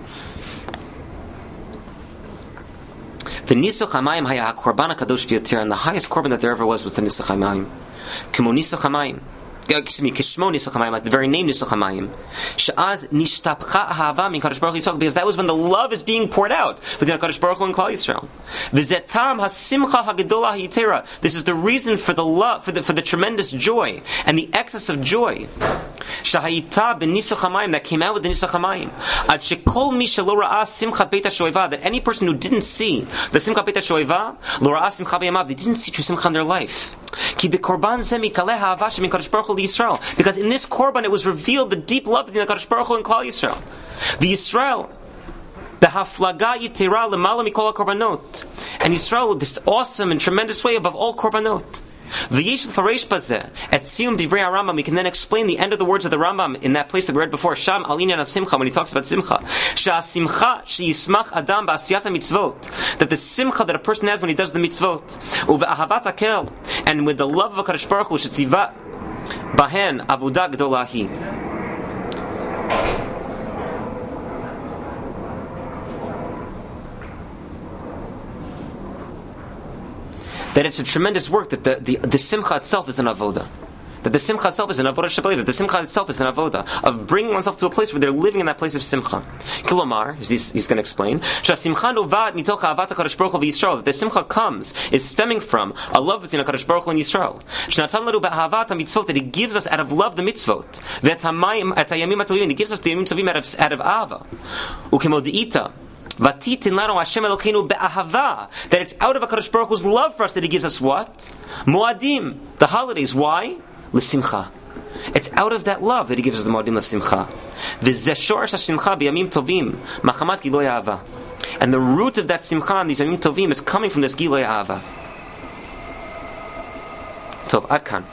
The Nisuch HaMayim haya HaKorban HaKadosh B'Yoter, and the highest korban that there ever was the Nisuch HaMayim. Kimo Nisuch HaMayim. Kishmo Nisuch HaMayim, like the very name Nisuch HaMayim. She'az nishtapcha ahava min Kadosh Baruch Hu, because that was when the love is being poured out between Kadosh Baruch Hu and Klal Yisrael. V'zetam hasimcha hagedola ha'yitera. This is the reason for the love, for the tremendous joy and the excess of joy. Shahayita ben Nisuch HaMayim, that came out with the Nisuch HaMayim. Ad shekol mi shelo ra'a simchat beit HaShoeva, that any person who didn't see the simchat beit HaShoeva, lo ra'a simcha b'yamav, they didn't see true simcha in their life. Ki bekorban zeh mikaleh ha'ava shemin Kadosh Baruch Hu liYisrael, because in this korban it was revealed the deep love between the Kadosh Baruch Hu and Klal Yisrael. The Yisrael behaflaga yitera lemala mikol korbanot, and Yisrael, this awesome and tremendous way above all korbanot. V'yesh l'faresh bazeh at siyum divrei Rambam. We can then explain the end of the words of the Rambam in that place that we read before. Sham al inyan simcha, when he talks about simcha. Sha'asimcha she'yismach adam ba'asiyat mitzvot, that the simcha that a person has when he does the mitzvot, uve'ahavat hakel, and with the love of HaKadosh Baruch Hu, she'tziva bahen avodah gdolah hi. That it's a tremendous work, that the simcha itself is an avoda. That the simcha itself is an avoda shabbat, that the simcha itself is an avoda, of bringing oneself to a place where they're living in that place of simcha. Kilomar, he's going to explain, that the simcha comes, is stemming from a love between HaKadosh Baruch Hu and Yisrael. That he gives us out of love the mitzvot. And he gives us the yamim tovim out of ava. That it's out of HaKadosh Baruch Hu's love for us that He gives us what? Moadim, the holidays. Why? L'simcha. It's out of that love that He gives us the Moadim l'simcha. And the root of that simcha and these yamim tovim is coming from this giloy ava. Tov, Adkan.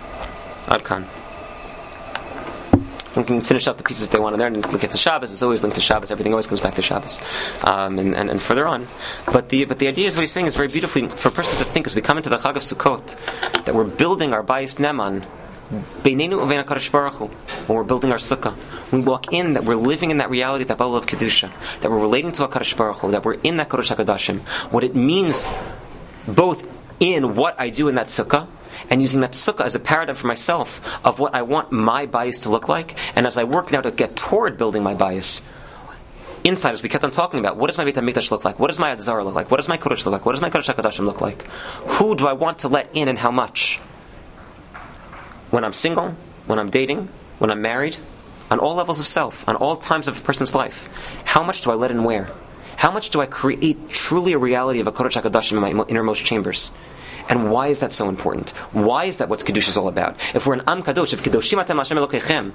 We can finish up the pieces if they want in there and look at the Shabbos. It's always linked to Shabbos. Everything always comes back to Shabbos, and further on. But the idea is what he's saying is very beautifully for a person to think as we come into the Chag of Sukkot that we're building our Bayis Neman Beinenu uvein HaKadosh Baruch Hu. When we're building our sukkah, we walk in that we're living in that reality, that bubble of kedusha, that we're relating to HaKadosh Baruch Hu, that we're in that Kodesh HaKodashim. What it means, both in what I do in that sukkah, and using that sukkah as a paradigm for myself of what I want my bias to look like, and as I work now to get toward building my bias, inside, as we kept on talking about, what does my Beit HaMikdash look like? What does my Adzara look like? What does my Kodesh look like? What does my Kodesh HaKodashim look like? Who do I want to let in and how much? When I'm single, when I'm dating, when I'm married, on all levels of self, on all times of a person's life, how much do I let in where? How much do I create truly a reality of a Kodesh HaKodashim in my innermost chambers? And why is that so important? Why is that what Kiddush is all about? If we're an Am Kadosh, if Kedoshim Atem Hashem Elokechem,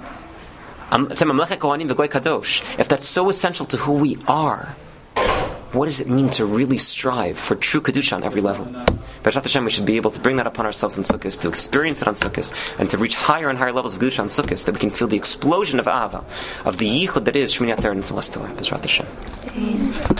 if that's so essential to who we are, what does it mean to really strive for true Kedusha on every level? B'ezrat Hashem, we should be able to bring that upon ourselves in Sukkot, to experience it on Sukkot, and to reach higher and higher levels of Kedusha on Sukkot, that we can feel the explosion of Ava, of the Yichud that is Shmini Atzeret and Celestial B'ezrat Hashem.